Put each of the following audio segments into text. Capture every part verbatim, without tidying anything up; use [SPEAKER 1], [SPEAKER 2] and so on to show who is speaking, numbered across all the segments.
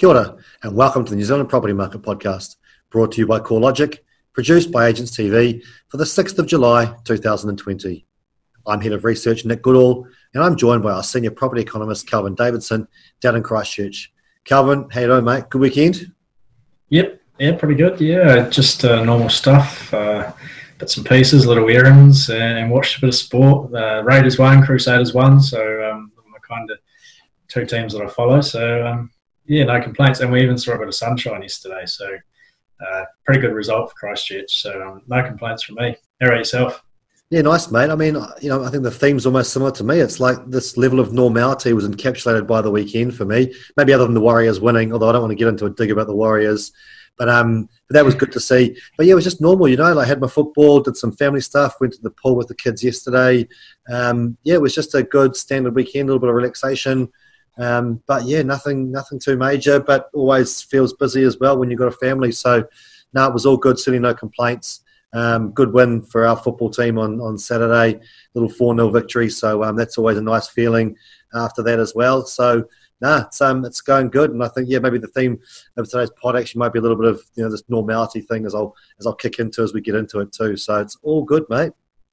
[SPEAKER 1] Kia ora, and welcome to the New Zealand Property Market Podcast, brought to you by CoreLogic, produced by Agents T V for the sixth of July, two thousand twenty. I'm Head of Research, Nick Goodall, and I'm joined by our Senior Property Economist, Calvin Davidson, down in Christchurch. Calvin, how you doing, mate? Good weekend?
[SPEAKER 2] Yep, yeah, pretty good, yeah. Just uh, normal stuff, uh, bits and pieces, little errands, and watched a bit of sport. Uh, Raiders won, Crusaders won, so um, my kind of two teams that I follow, so um, yeah, no complaints. And we even saw a bit of sunshine yesterday, so uh, pretty good result for Christchurch. So um, no complaints from me. How about yourself?
[SPEAKER 1] Yeah, nice, mate. I mean, you know, I think the theme's almost similar to me. It's like this level of normality was encapsulated by the weekend for me. Maybe other than the Warriors winning, although I don't want to get into a dig about the Warriors. But um, but that was good to see. But yeah, it was just normal, you know. Like, I had my football, did some family stuff, went to the pool with the kids yesterday. Um, yeah, it was just a good standard weekend, a little bit of relaxation. Um, but yeah, nothing nothing too major, but always feels busy as well when you've got a family. So no, it was all good, certainly no complaints. Um, good win for our football team on, on Saturday, little four nil victory. So um, that's always a nice feeling after that as well. So no, it's, um, it's going good. And I think, yeah, maybe the theme of today's pod actually might be a little bit of, you know, this normality thing as I'll, as I'll kick into as we get into it too. So it's all good, mate.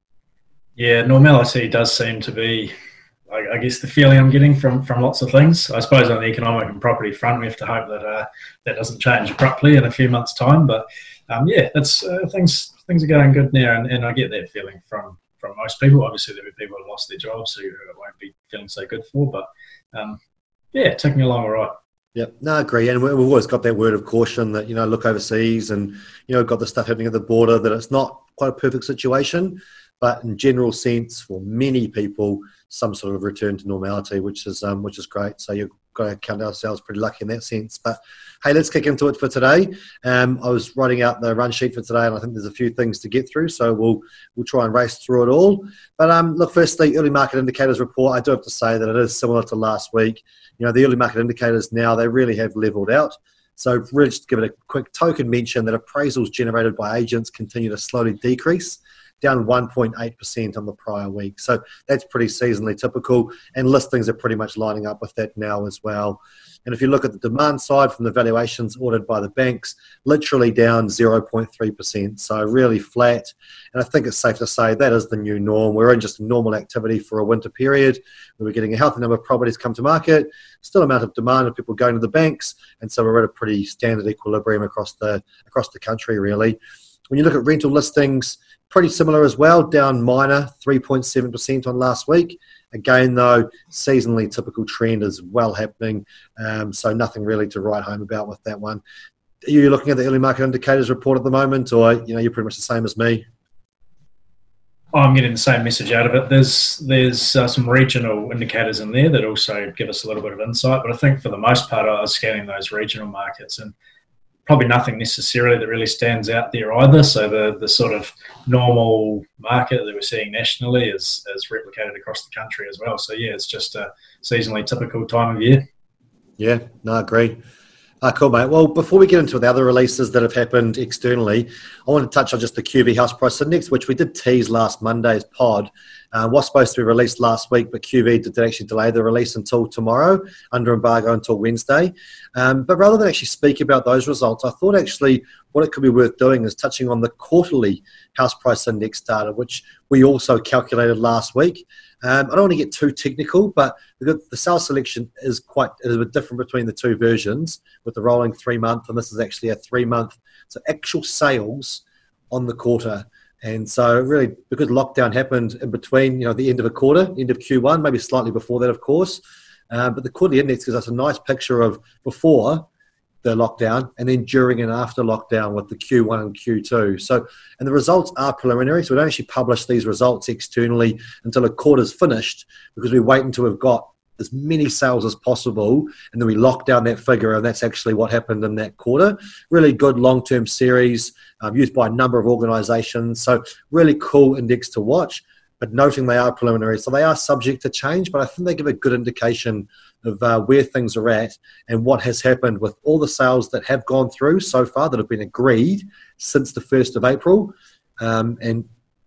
[SPEAKER 2] Yeah, normality does seem to be, I guess, the feeling I'm getting from, from lots of things. I suppose on the economic and property front, we have to hope that uh, that doesn't change abruptly in a few months' time. But um, yeah, it's uh, things things are going good now, and, and I get that feeling from, from most people. Obviously, there'll be people who lost their jobs who it won't be feeling so good for, but um, yeah, taking along all right.
[SPEAKER 1] Yep, no, I agree. And we've always got that word of caution that, you know, look overseas and, you know, got the stuff happening at the border, that it's not quite a perfect situation. But in general sense, for many people, some sort of return to normality, which is um, which is great. So you've got to count ourselves pretty lucky in that sense. But hey, let's kick into it for today. Um, I was writing out the run sheet for today, and I think there's a few things to get through. So we'll we'll try and race through it all. But um, look, firstly, early market indicators report. I do have to say that it is similar to last week. You know, the early market indicators now, they really have levelled out. So really just to give it a quick token mention that appraisals generated by agents continue to slowly decrease, down one point eight percent on the prior week. So that's pretty seasonally typical, and listings are pretty much lining up with that now as well. And if you look at the demand side from the valuations ordered by the banks, literally down zero point three percent, so really flat. And I think it's safe to say that is the new norm. We're in just normal activity for a winter period where we're getting a healthy number of properties come to market, still amount of demand of people going to the banks, and so we're at a pretty standard equilibrium across the across the country, really. When you look at rental listings, pretty similar as well, down minor three point seven percent on last week. Again, though, seasonally typical trend is well happening, um, so nothing really to write home about with that one. Are you looking at the early market indicators report at the moment, or you know, you're pretty much the same as me?
[SPEAKER 2] I'm getting the same message out of it. There's there's uh, some regional indicators in there that also give us a little bit of insight, but I think for the most part I was scanning those regional markets and probably nothing necessarily that really stands out there either. So the, the sort of normal market that we're seeing nationally is, is replicated across the country as well. So yeah, it's just a seasonally typical time of year.
[SPEAKER 1] Yeah, no, I agree. Ah, cool, mate. Well, before we get into the other releases that have happened externally, I want to touch on just the Q V House Price Index, which we did tease last Monday's pod. Uh, was supposed to be released last week, but Q V did actually delay the release until tomorrow, under embargo until Wednesday. Um, but rather than actually speak about those results, I thought actually what it could be worth doing is touching on the quarterly house price index data, which we also calculated last week. Um, I don't want to get too technical, but the, the sales selection is quite is a bit different between the two versions, with the rolling three month, and this is actually a three month. So actual sales on the quarter. And so really, because lockdown happened in between, you know, the end of a quarter, end of Q one, maybe slightly before that, of course. Uh, but the quarterly index gives us a nice picture of before the lockdown and then during and after lockdown with the Q one and Q two. So, and the results are preliminary. So we don't actually publish these results externally until a quarter's finished, because we wait until we've got as many sales as possible, and then we lock down that figure, and that's actually what happened in that quarter. Really good long-term series um, used by a number of organisations. So really cool index to watch, but noting they are preliminary. So they are subject to change, but I think they give a good indication of uh, where things are at and what has happened with all the sales that have gone through so far that have been agreed since the first of April. Um, and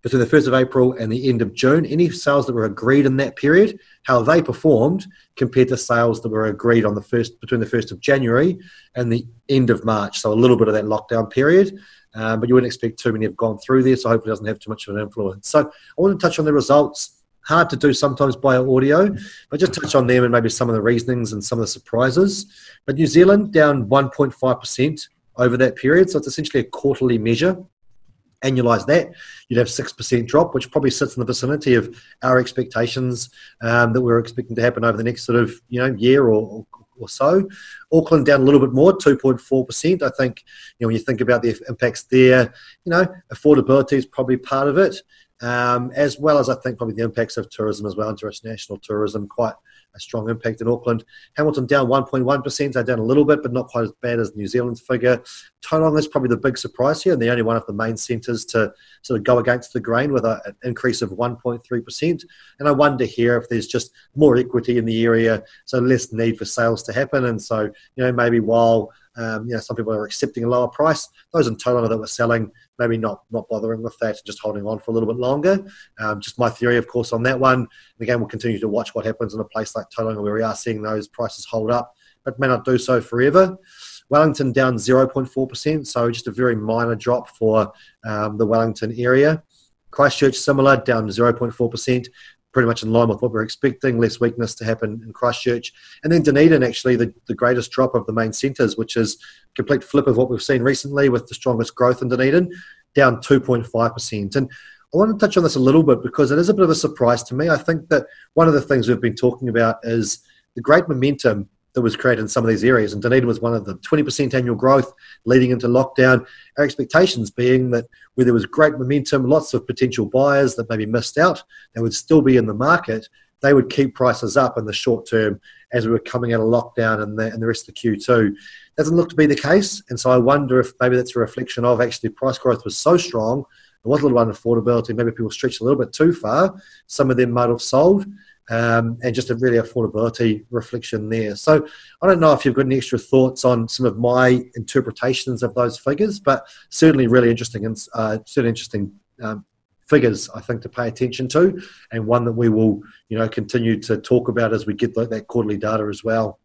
[SPEAKER 1] between the first of April and the end of June, any sales that were agreed in that period, how they performed compared to sales that were agreed on the first between the first of January and the end of March. So a little bit of that lockdown period, um, but you wouldn't expect too many have gone through there, so hopefully it doesn't have too much of an influence. So I want to touch on the results. Hard to do sometimes by audio, but just touch on them and maybe some of the reasonings and some of the surprises. But New Zealand down one point five percent over that period, so it's essentially a quarterly measure. Annualize that, you'd have six percent drop, which probably sits in the vicinity of our expectations um, that we're expecting to happen over the next sort of you know year or, or so. Auckland down a little bit more, two point four percent. I think you know when you think about the impacts there, you know affordability is probably part of it. Um, as well as I think probably the impacts of tourism as well, international tourism, quite a strong impact in Auckland. Hamilton down one point one percent, they're down a little bit, but not quite as bad as New Zealand's figure. Tauranga is probably the big surprise here, and the only one of the main centres to sort of go against the grain with a, an increase of one point three percent. And I wonder here if there's just more equity in the area, so less need for sales to happen. And so, you know, maybe while Um, you know, some people are accepting a lower price, those in Tauranga that were selling, maybe not not bothering with that, just holding on for a little bit longer. Um, just my theory, of course, on that one. And again, we'll continue to watch what happens in a place like Tauranga where we are seeing those prices hold up, but may not do so forever. Wellington down zero point four percent, so just a very minor drop for um, the Wellington area. Christchurch, similar, down zero point four percent. Pretty much in line with what we're expecting, less weakness to happen in Christchurch. And then Dunedin, actually, the, the greatest drop of the main centres, which is a complete flip of what we've seen recently with the strongest growth in Dunedin, down two point five percent. And I want to touch on this a little bit because it is a bit of a surprise to me. I think that one of the things we've been talking about is the great momentum that was created in some of these areas. And Dunedin was one of them. twenty percent annual growth leading into lockdown. Our expectations being that where there was great momentum, lots of potential buyers that maybe missed out, they would still be in the market. They would keep prices up in the short term as we were coming out of lockdown and the, and the rest of the Q two. Doesn't look to be the case. And so I wonder if maybe that's a reflection of actually price growth was so strong, there was a little unaffordability, maybe people stretched a little bit too far. Some of them might have sold. Um, and just a really affordability reflection there. So I don't know if you've got any extra thoughts on some of my interpretations of those figures, but certainly really interesting, uh, certainly interesting um, figures, I think, to pay attention to, and one that we will, you know, continue to talk about as we get that, that quarterly data as well.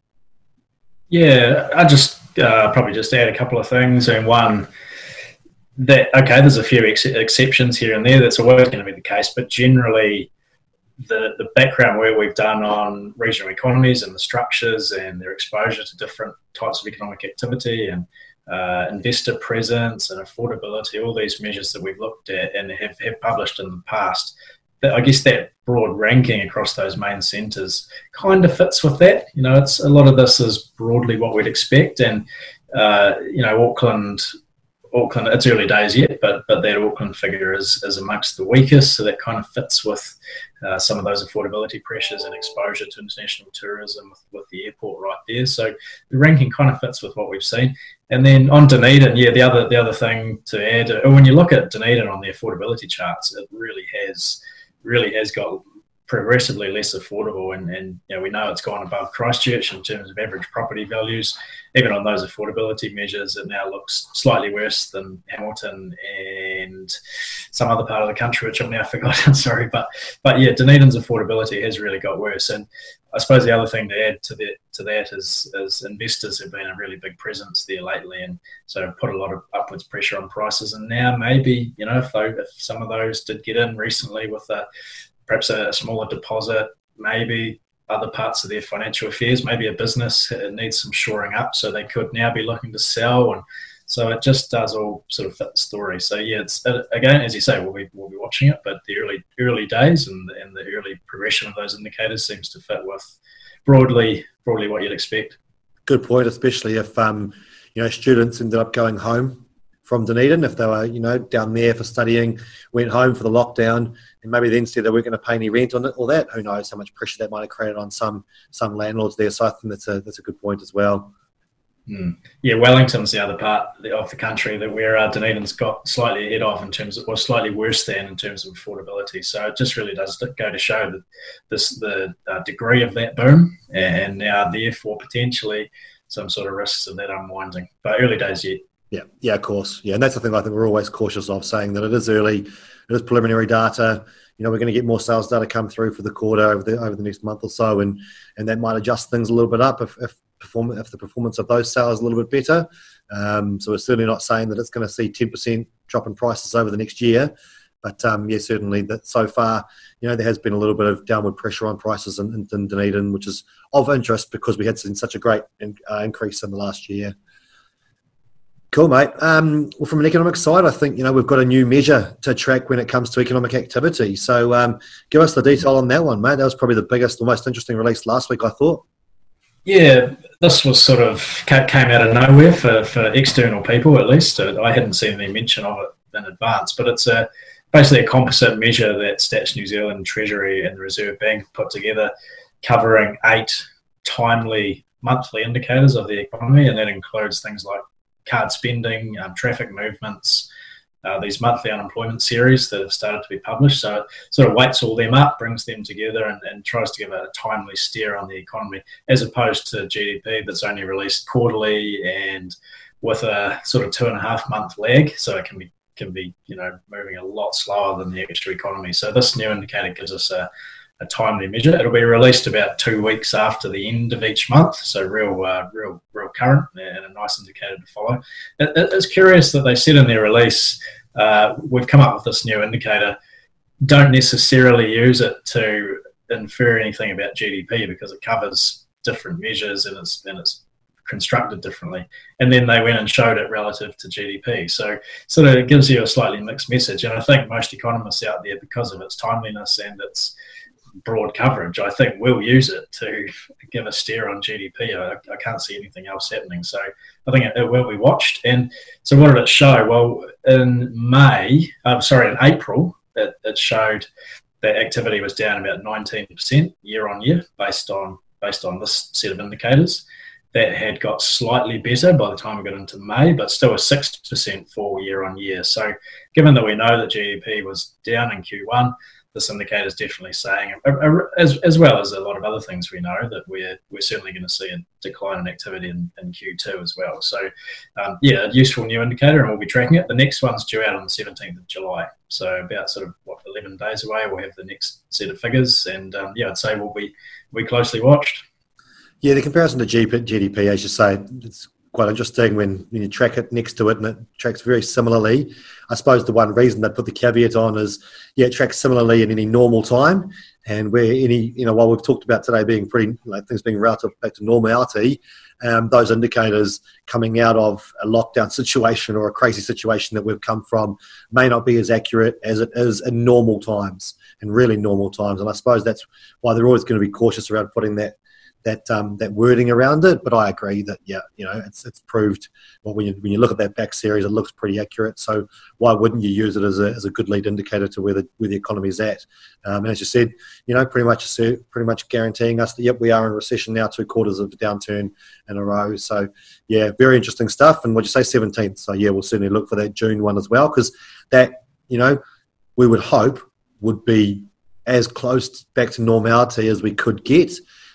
[SPEAKER 2] Yeah, I just uh, probably just add a couple of things. And one, that, okay, there's a few ex- exceptions here and there. That's always going to be the case, but generally, The, the background work we've done on regional economies and the structures and their exposure to different types of economic activity and uh, investor presence and affordability, all these measures that we've looked at and have, have published in the past, that I guess that broad ranking across those main centres kind of fits with that. You know, it's a lot of this is broadly what we'd expect. And, uh, you know, Auckland... Auckland, it's early days yet, but but that Auckland figure is is amongst the weakest, so that kind of fits with uh, some of those affordability pressures and exposure to international tourism with, with the airport right there. So the ranking kind of fits with what we've seen. And then on Dunedin, yeah, the other the other thing to add, uh, when you look at Dunedin on the affordability charts, it really has really has got progressively less affordable, and, and you know, we know it's gone above Christchurch in terms of average property values. Even on those affordability measures, it now looks slightly worse than Hamilton and some other part of the country, which I've now forgotten, sorry. But but yeah, Dunedin's affordability has really got worse. And I suppose the other thing to add to that, to that is, is investors have been a really big presence there lately, and so put a lot of upwards pressure on prices. And now maybe, you know, if, they, if some of those did get in recently with a perhaps a smaller deposit, maybe other parts of their financial affairs, maybe a business needs some shoring up, so they could now be looking to sell. And so it just does all sort of fit the story. So yeah, it's again, as you say, we'll be we'll be watching it, but the early early days and the, and the early progression of those indicators seems to fit with broadly broadly what you'd expect.
[SPEAKER 1] Good point, especially if um you know students ended up going home from Dunedin, if they were, you know, down there for studying, went home for the lockdown, and maybe then said they weren't going to pay any rent on it or that. Who knows how much pressure that might have created on some some landlords there. So I think that's a that's a good point as well.
[SPEAKER 2] Mm. Yeah, Wellington's the other part of the country that where uh, Dunedin's got slightly ahead of in terms of, or slightly worse than in terms of affordability. So it just really does go to show that this the uh, degree of that boom, and now therefore potentially some sort of risks of that unwinding. But early days yet.
[SPEAKER 1] Yeah, yeah, of course. Yeah, and that's the thing I think we're always cautious of, saying that it is early, it is preliminary data. You know, we're going to get more sales data come through for the quarter over the over the next month or so, and and that might adjust things a little bit up if if, perform, if the performance of those sales is a little bit better. Um, so we're certainly not saying that it's going to see ten percent drop in prices over the next year. But um, yeah, certainly that so far, you know, there has been a little bit of downward pressure on prices in, in, in Dunedin, which is of interest because we had seen such a great in, uh, increase in the last year. Cool, mate. Um, well, from an economic side, I think, you know, we've got a new measure to track when it comes to economic activity. So um, give us the detail on that one, mate. That was probably the biggest, the most interesting release last week, I thought.
[SPEAKER 2] Yeah, this was sort of came out of nowhere for, for external people, at least. I hadn't seen any mention of it in advance, but it's a basically a composite measure that Stats New Zealand, Treasury and the Reserve Bank put together, covering eight timely monthly indicators of the economy, and that includes things like card spending, um, traffic movements, uh, these monthly unemployment series that have started to be published. So it sort of weights all them up, brings them together and, and tries to give a timely steer on the economy, as opposed to G D P that's only released quarterly and with a sort of two and a half month lag. So it can be, can be you know, moving a lot slower than the extra economy. So this new indicator gives us a a timely measure. It'll be released about two weeks after the end of each month, so real, uh, real, real current and a nice indicator to follow. It, it's curious that they said in their release, uh, we've come up with this new indicator. Don't necessarily use it to infer anything about G D P because it covers different measures and it's and it's constructed differently. And then they went and showed it relative to G D P. So sort of it gives you a slightly mixed message. And I think most economists out there, because of its timeliness and its broad coverage, I think we'll use it to give a steer on G D P. I, I can't see anything else happening. So I think it, it will be watched. And so what did it show? Well, in May, I'm sorry, in April, it, it showed that activity was down about nineteen percent year on year based on based on this set of indicators. That had got slightly better by the time we got into May, but still a six percent fall year on year. So given that we know that G D P was down in Q one, this indicator is definitely saying, as as well as a lot of other things we know, that we're we're certainly going to see a decline in activity in, in Q two as well. So, um, yeah, a useful new indicator, and we'll be tracking it. The next one's due out on the seventeenth of July, so about sort of what eleven days away. We'll have the next set of figures, and um, yeah, I'd say we'll be we'll be closely watched.
[SPEAKER 1] Yeah, the comparison to G D P, as you say, it's quite interesting when, when you track it next to it, and it tracks very similarly. I suppose the one reason they put the caveat on is, yeah, it tracks similarly in any normal time, and where any, you know, while we've talked about today being pretty, like things being relative back to normality, um, those indicators coming out of a lockdown situation or a crazy situation that we've come from may not be as accurate as it is in normal times, in really normal times. And I suppose that's why they're always going to be cautious around putting that that um, that wording around it. But I agree that, yeah, you know, it's it's proved, well, when you, when you look at that back series, it looks pretty accurate. So why wouldn't you use it as a as a good lead indicator to where the where the economy is at? Um, and as you said, you know, pretty much pretty much guaranteeing us that, yep, we are in recession now, two quarters of the downturn in a row. So yeah, very interesting stuff. And what'd you say, seventeenth? So yeah, we'll certainly look for that June one as well, because that, you know, we would hope would be as close back to normality as we could get.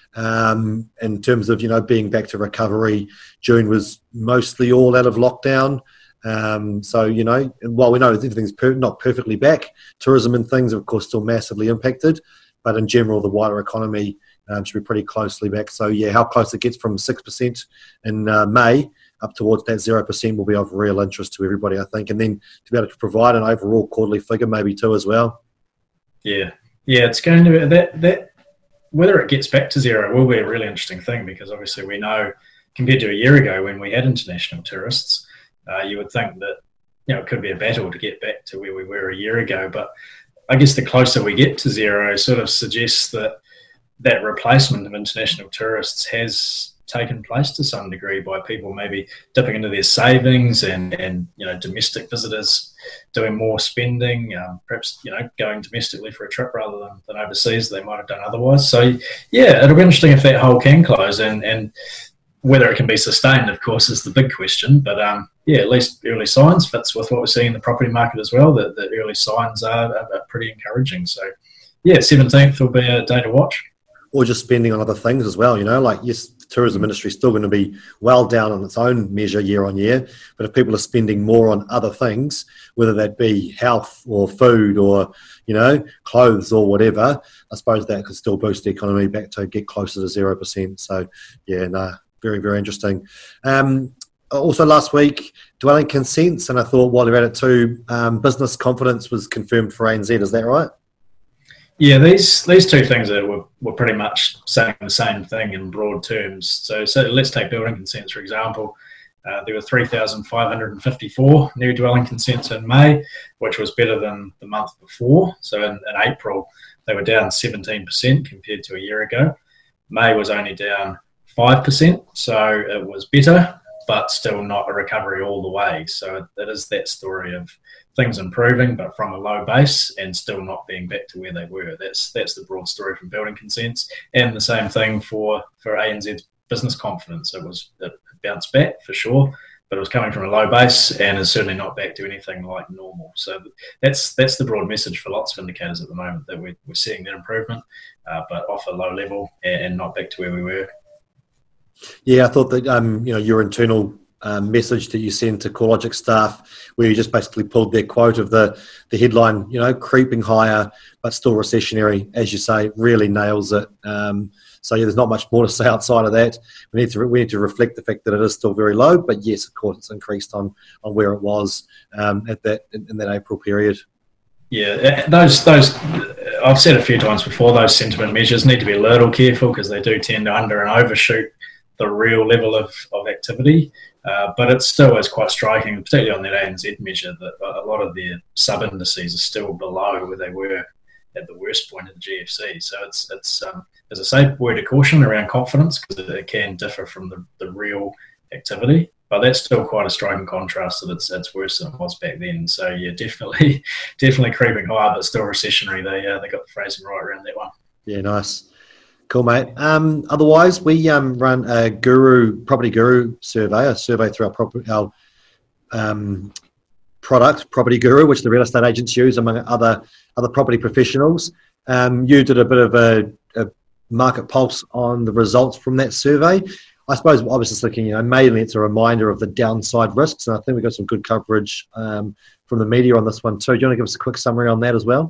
[SPEAKER 1] Um, in terms of, you know, being back to recovery. June was mostly all out of lockdown. Um, so, you know, and while we know everything's per- not perfectly back, tourism and things are, of course, still massively impacted. But in general, the wider economy um, should be pretty closely back. So, yeah, how close it gets from six percent in uh, May up towards that zero percent will be of real interest to everybody, I think. And then to be able to provide an overall quarterly figure maybe too as well.
[SPEAKER 2] Yeah. Yeah, it's going to be that that. Whether it gets back to zero will be a really interesting thing, because obviously we know compared to a year ago when we had international tourists, uh, you would think that, you know, it could be a battle to get back to where we were a year ago. But I guess the closer we get to zero sort of suggests that that replacement of international tourists has taken place to some degree by people maybe dipping into their savings and, and you know, domestic visitors doing more spending, um, perhaps, you know, going domestically for a trip rather than, than overseas they might have done otherwise. So, yeah, it'll be interesting if that hole can close, and, and whether it can be sustained, of course, is the big question. But, um, yeah, at least early signs fits with what we're seeing in the property market as well, that the early signs are, are, are pretty encouraging. So, yeah, seventeenth will be a day to watch.
[SPEAKER 1] Or just spending on other things as well, you know, like, yes, the tourism industry is still going to be well down on its own measure year on year. But if people are spending more on other things, whether that be health or food or, you know, clothes or whatever, I suppose that could still boost the economy back to get closer to zero percent. So, yeah, no, very, very interesting. Um, also last week, dwelling consents, and I thought while you're at it too, um, business confidence was confirmed for A N Z. Is that right?
[SPEAKER 2] Yeah, these these two things are, were, were pretty much saying the same thing in broad terms. So, so let's take building consents, for example. Uh, there were three thousand five hundred fifty-four new dwelling consents in May, which was better than the month before. So in, in April, they were down seventeen percent compared to a year ago. May was only down five percent, so it was better, but still not a recovery all the way. So it is that story of things improving, but from a low base and still not being back to where they were. That's that's the broad story from building consents. And the same thing for, for A N Z's business confidence. It was it bounced back for sure, but it was coming from a low base and is certainly not back to anything like normal. So that's that's the broad message for lots of indicators at the moment, that we're, we're seeing that improvement, uh, but off a low level and, and not back to where we were.
[SPEAKER 1] Yeah, I thought that um, you know, your internal um, message that you sent to CoreLogic staff, where you just basically pulled their quote of the the headline, you know, creeping higher but still recessionary, as you say, really nails it. Um, so yeah, there's not much more to say outside of that. We need to we need to reflect the fact that it is still very low, but yes, of course, it's increased on on where it was um, at that in, in that April period.
[SPEAKER 2] Yeah, those those I've said a few times before, those sentiment measures need to be a little careful because they do tend to under and overshoot the real level of, of activity, uh, but it still is quite striking, particularly on that A N Z measure, that a lot of their sub-indices are still below where they were at the worst point of the G F C. So it's, it's um, as I say, word of caution around confidence, because it can differ from the, the real activity, but that's still quite a striking contrast that it's, it's worse than it was back then. So yeah, definitely definitely creeping higher, but still recessionary. They, uh, they got the phrasing right around that one.
[SPEAKER 1] Yeah, nice. Cool, mate. Um, otherwise, we um, run a Guru Property Guru survey, a survey through our, property, our um, product, Property Guru, which the real estate agents use among other other property professionals. Um, you did a bit of a, a market pulse on the results from that survey. I suppose I was just thinking, you know, mainly it's a reminder of the downside risks, and I think we got some good coverage um, from the media on this one too. Do you want to give us a quick summary on that as well?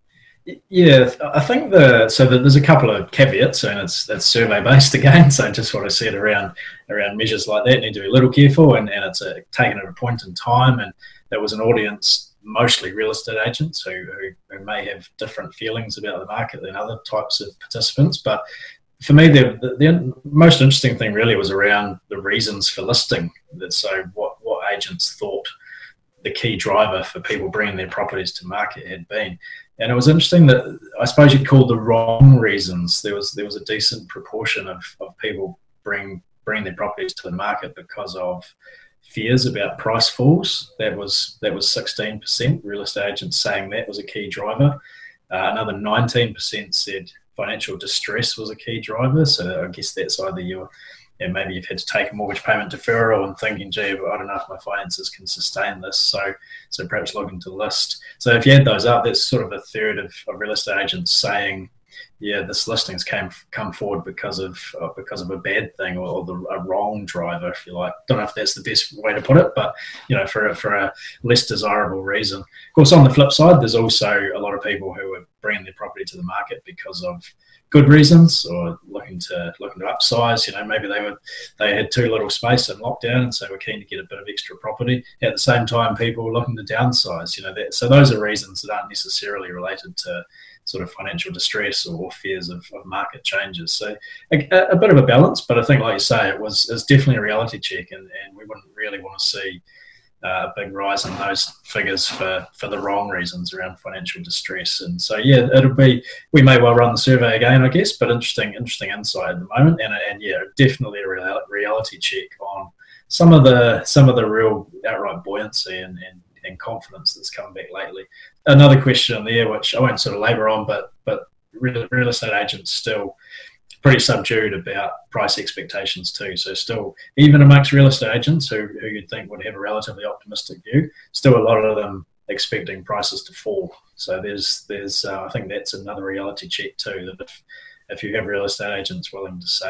[SPEAKER 2] Yeah, I think the so the, there's a couple of caveats, and it's it's survey based again. So just what I said around around measures like that need to be a little careful, and, and it's a, taken at a point in time, and there was an audience mostly real estate agents who, who who may have different feelings about the market than other types of participants. But for me, the, the the most interesting thing really was around the reasons for listing. So what what agents thought the key driver for people bringing their properties to market had been. And it was interesting that I suppose you'd call the wrong reasons. There was there was a decent proportion of, of people bring bring their properties to the market because of fears about price falls. That was that was sixteen percent. Real estate agents saying that was a key driver. Uh, another nineteen percent said financial distress was a key driver. So I guess that's either you're and maybe you've had to take a mortgage payment deferral and thinking, gee, I don't know if my finances can sustain this, so so perhaps looking to list. So if you add those up, that's sort of a third of, of real estate agents saying, yeah, this listings came come forward because of uh, because of a bad thing or, or the, a wrong driver, if you like. Don't know if that's the best way to put it, but you know, for a, for a less desirable reason. Of course, on the flip side, there's also a lot of people who are bringing their property to the market because of good reasons or looking to looking to upsize. You know, maybe they were they had too little space in lockdown, and so we're keen to get a bit of extra property. At the same time, people were looking to downsize. You know, that, so those are reasons that aren't necessarily related to sort of financial distress or fears of, of market changes. So a, a bit of a balance, but I think, like you say, it was it's definitely a reality check, and, and we wouldn't really want to see Uh, a big rise in those figures for, for the wrong reasons around financial distress. And so, yeah, it'll be, we may well run the survey again, I guess, but interesting, interesting insight at the moment. And, and yeah, definitely a real, reality check on some of the, some of the real outright buoyancy and, and, and confidence that's come back lately. Another question there, which I won't sort of labour on, but, but real, real estate agents still pretty subdued about price expectations too. So still, even amongst real estate agents who, who you'd think would have a relatively optimistic view, still a lot of them expecting prices to fall. So there's, there's uh, I think that's another reality check too, that if, if you have real estate agents willing to say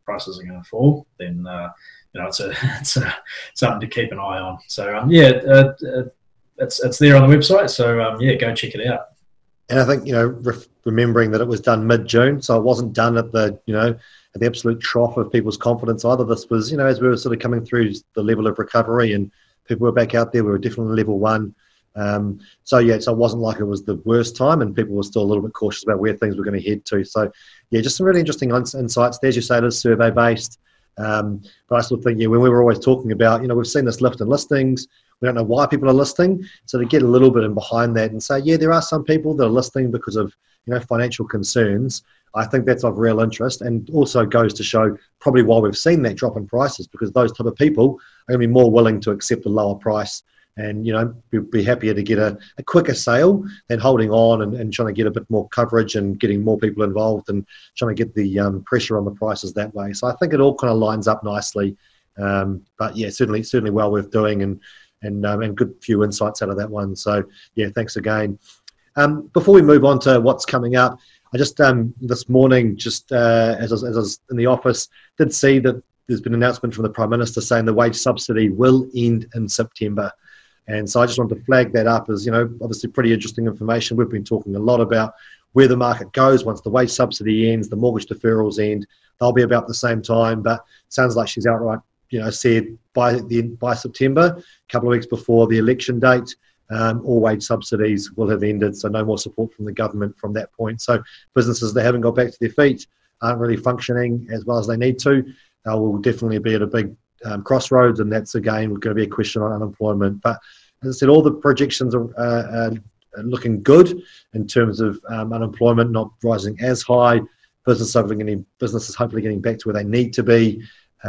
[SPEAKER 2] prices are going to fall, then uh, you know it's a it's a, something to keep an eye on. So um, yeah, uh, uh, it's it's there on the website. So um, yeah, go check it out.
[SPEAKER 1] And I think, you know, re- remembering that it was done mid-June, so it wasn't done at the, you know, at the absolute trough of people's confidence either. This was, you know, as we were sort of coming through the level of recovery and people were back out there, we were definitely level one. Um, so, yeah, so it wasn't like it was the worst time and people were still a little bit cautious about where things were going to head to. So, yeah, just some really interesting insights. As you say, it is survey-based. Um, but I still think, yeah, when we were always talking about, you know, we've seen this lift in listings. We don't know why people are listing. So to get a little bit in behind that and say, yeah, there are some people that are listing because of, you know, financial concerns, I think that's of real interest, and also goes to show probably why we've seen that drop in prices, because those type of people are going to be more willing to accept a lower price and, you know, be, be happier to get a, a quicker sale than holding on and, and trying to get a bit more coverage and getting more people involved and trying to get the um, pressure on the prices that way. So I think it all kind of lines up nicely. Um, but yeah, certainly, certainly well worth doing, and and um, and good few insights out of that one. So yeah, thanks again. Um, before we move on to what's coming up, I just um, this morning, just uh, as, I was, as I was in the office, did see that there's been an announcement from the Prime Minister saying the wage subsidy will end in September. And so I just wanted to flag that up as, you know, obviously pretty interesting information. We've been talking a lot about where the market goes once the wage subsidy ends, the mortgage deferrals end. They'll be about the same time, but it sounds like she's outright, you know, said by the by September, a couple of weeks before the election date, um, all wage subsidies will have ended. So no more support from the government from that point. So businesses that haven't got back to their feet, aren't really functioning as well as they need to, they will definitely be at a big um, crossroads. And that's, again, going to be a question on unemployment. But as I said, all the projections are, uh, are looking good in terms of um, unemployment not rising as high, business hopefully getting, businesses hopefully getting back to where they need to be,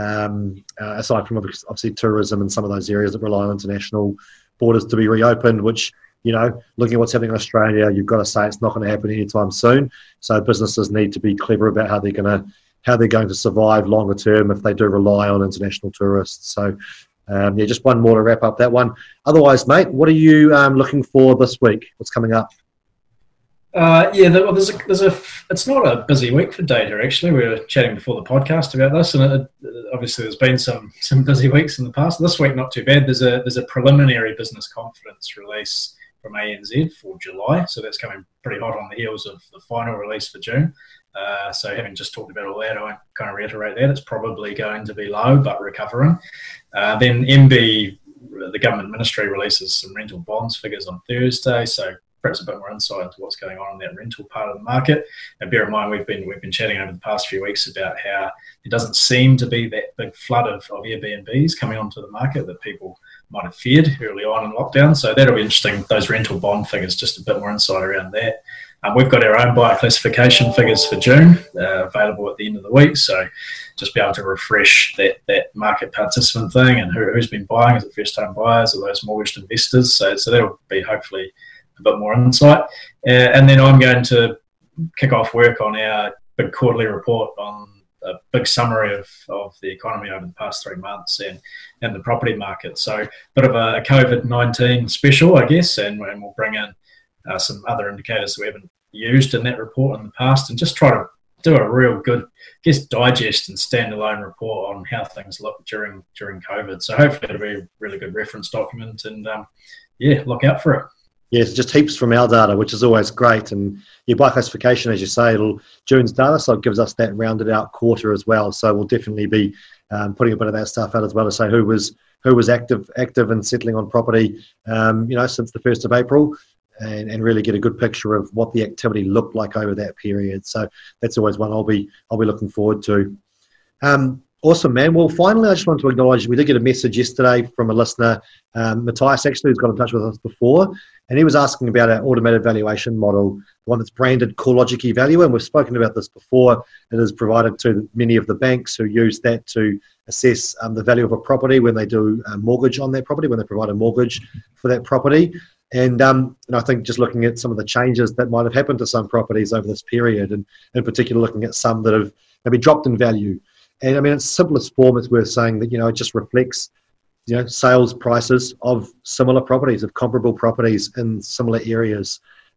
[SPEAKER 1] um, uh, aside from obviously tourism and some of those areas that rely on international borders to be reopened, which, you know, looking at what's happening in Australia, you've got to say it's not going to happen anytime soon. So businesses need to be clever about how they're going to how they're going to survive longer term if they do rely on international tourists. So, um, yeah, just one more to wrap up that one. Otherwise, mate, what are you um, looking for this week? What's coming up?
[SPEAKER 2] Uh, yeah, well, there's a, there's a, it's not a busy week for data, actually. We were chatting before the podcast about this, and it, obviously there's been some some busy weeks in the past. This week, not too bad. There's a there's a preliminary business confidence release from A N Z for July, so that's coming pretty hot on the heels of the final release for June. Uh, so having just talked about all that, I won't kind of reiterate that. It's probably going to be low, but recovering. Uh, then M B, the government ministry, releases some rental bonds figures on Thursday, so perhaps a bit more insight into what's going on in that rental part of the market. And bear in mind, we've been we've been chatting over the past few weeks about how it doesn't seem to be that big flood of, of Airbnbs coming onto the market that people might have feared early on in lockdown. So that'll be interesting, those rental bond figures, just a bit more insight around that. Um, we've got our own buyer classification figures for June uh, available at the end of the week. So just be able to refresh that that market participant thing and who, who's been buying. Is it first-time buyers or those mortgaged investors? So, so that'll be hopefully a bit more insight. Uh, and then I'm going to kick off work on our big quarterly report on a big summary of, of the economy over the past three months and, and the property market. So a bit of a COVID nineteen special, I guess, and, and we'll bring in uh, some other indicators that we haven't used in that report in the past and just try to do a real good, I guess, digest and standalone report on how things look during during COVID. So hopefully it'll be a really good reference document and, um, yeah, look out for it.
[SPEAKER 1] Yes, just heaps from our data, which is always great. And your buy classification, as you say, it'll June's data, so it gives us that rounded out quarter as well. So we'll definitely be um, putting a bit of that stuff out as well to say who was who was active active and settling on property, um, you know, since the first of April, and, and really get a good picture of what the activity looked like over that period. So that's always one I'll be I'll be looking forward to. Um, Awesome, man. Well, finally, I just want to acknowledge we did get a message yesterday from a listener, um, Matthias, actually, who's got in touch with us before, and he was asking about our automated valuation model, the one that's branded CoreLogic eValue, and we've spoken about this before. It is provided to many of the banks who use that to assess um, the value of a property when they do a mortgage on that property, when they provide a mortgage for that property. And, um, and I think just looking at some of the changes that might have happened to some properties over this period, and in particular looking at some that have maybe dropped in value. And I mean, in simplest form, it's worth saying that, you know, it just reflects, you know, sales prices of similar properties, of comparable properties in similar areas.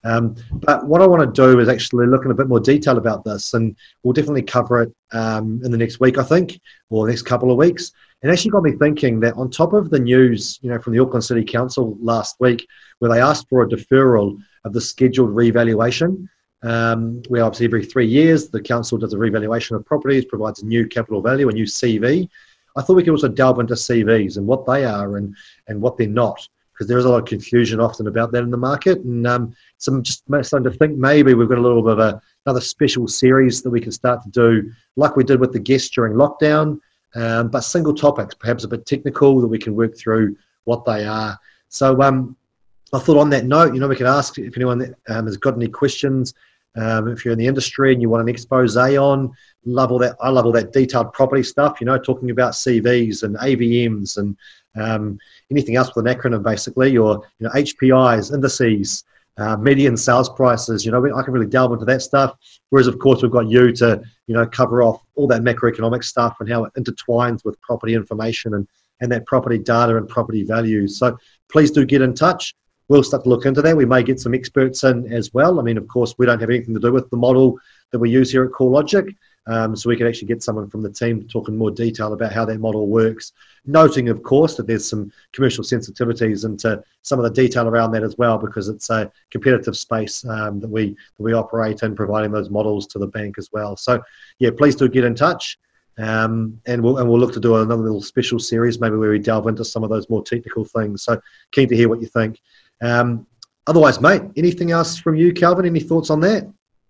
[SPEAKER 1] Um, but what I want to do is actually look in a bit more detail about this, and we'll definitely cover it um, in the next week, I think, or the next couple of weeks. It actually got me thinking that on top of the news, you know, from the Auckland City Council last week, where they asked for a deferral of the scheduled revaluation, um, where obviously every three years the council does a revaluation of properties, provides a new capital value, a new C V. I thought we could also delve into C Vs and what they are and, and what they're not, because there is a lot of confusion often about that in the market. And um, so I'm just starting to think maybe we've got a little bit of a, another special series that we can start to do, like we did with the guests during lockdown, um, but single topics, perhaps a bit technical, that we can work through what they are. So um, I thought on that note, you know, we could ask if anyone um, has got any questions. Um, if you're in the industry and you want an expose on, love all that. I love all that detailed property stuff, you know, talking about C Vs and A V Ms and um, anything else with an acronym, basically, or, you know, H P Is, indices, uh, median sales prices. You know, I can really delve into that stuff. Whereas, of course, we've got you to, you know, cover off all that macroeconomic stuff and how it intertwines with property information and, and that property data and property values. So please do get in touch. We'll start to look into that. We may get some experts in as well. I mean, of course, we don't have anything to do with the model that we use here at CoreLogic. Um, so we can actually get someone from the team to talk in more detail about how that model works. Noting, of course, that there's some commercial sensitivities into some of the detail around that as well, because it's a competitive space um, that we that we operate in, providing those models to the bank as well. So, yeah, please do get in touch. Um, and we'll and we'll look to do another little special series, maybe where we delve into some of those more technical things. So keen to hear what you think. Um, otherwise, mate, anything else from you, Calvin? Any thoughts on that?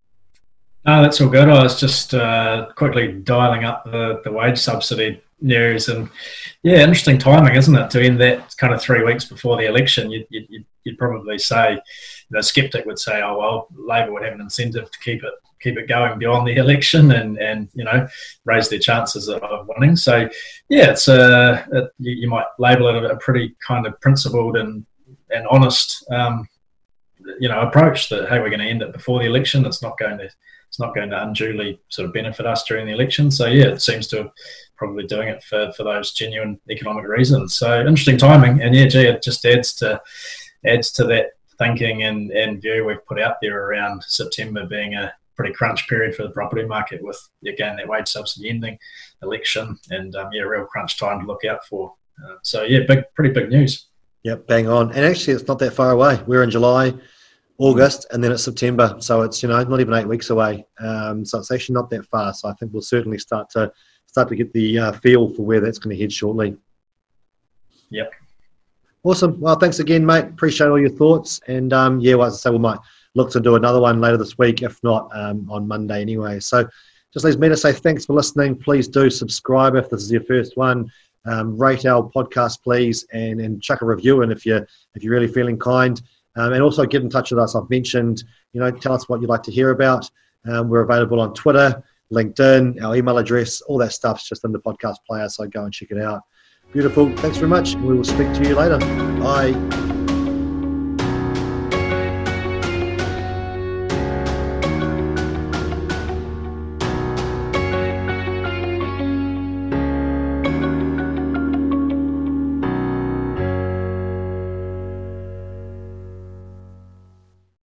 [SPEAKER 2] No, that's all good. I was just uh, quickly dialing up the, the wage subsidy news, and yeah, interesting timing, isn't it, to end that kind of three weeks before the election? You'd, you'd, you'd probably say, you know, a skeptic would say, oh well, Labor would have an incentive to keep it keep it going beyond the election and and you know, raise their chances of, of winning. So yeah, it's a it, you, you might label it a, a pretty kind of principled and and honest, um, you know, approach that, hey, we're going to end it before the election. It's not going to, it's not going to unduly sort of benefit us during the election. So yeah, it seems to have probably doing it for, for those genuine economic reasons. So interesting timing, and yeah, gee, it just adds to adds to that thinking and, and view we've put out there around September being a pretty crunch period for the property market, with again that wage subsidy ending, election, and um, yeah, real crunch time to look out for. Uh, so yeah, big, pretty big news.
[SPEAKER 1] Yep, bang on. And actually, it's not that far away. We're in July, August, and then it's September. So it's, you know, not even eight weeks away. Um, so it's actually not that far. So I think we'll certainly start to start to get the uh, feel for where that's going to head shortly.
[SPEAKER 2] Yep.
[SPEAKER 1] Awesome. Well, thanks again, mate. Appreciate all your thoughts. And um, yeah, well, as I say, we might look to do another one later this week, if not um, on Monday anyway. So just leaves me to say thanks for listening. Please do subscribe if this is your first one. Um, rate our podcast, please, and, and chuck a review in if you're if you're really feeling kind. Um, and also get in touch with us. I've mentioned, you know, tell us what you'd like to hear about. Um, we're available on Twitter, LinkedIn, our email address, all that stuff's just in the podcast player. So go and check it out. Beautiful. Thanks very much. We will speak to you later. Bye.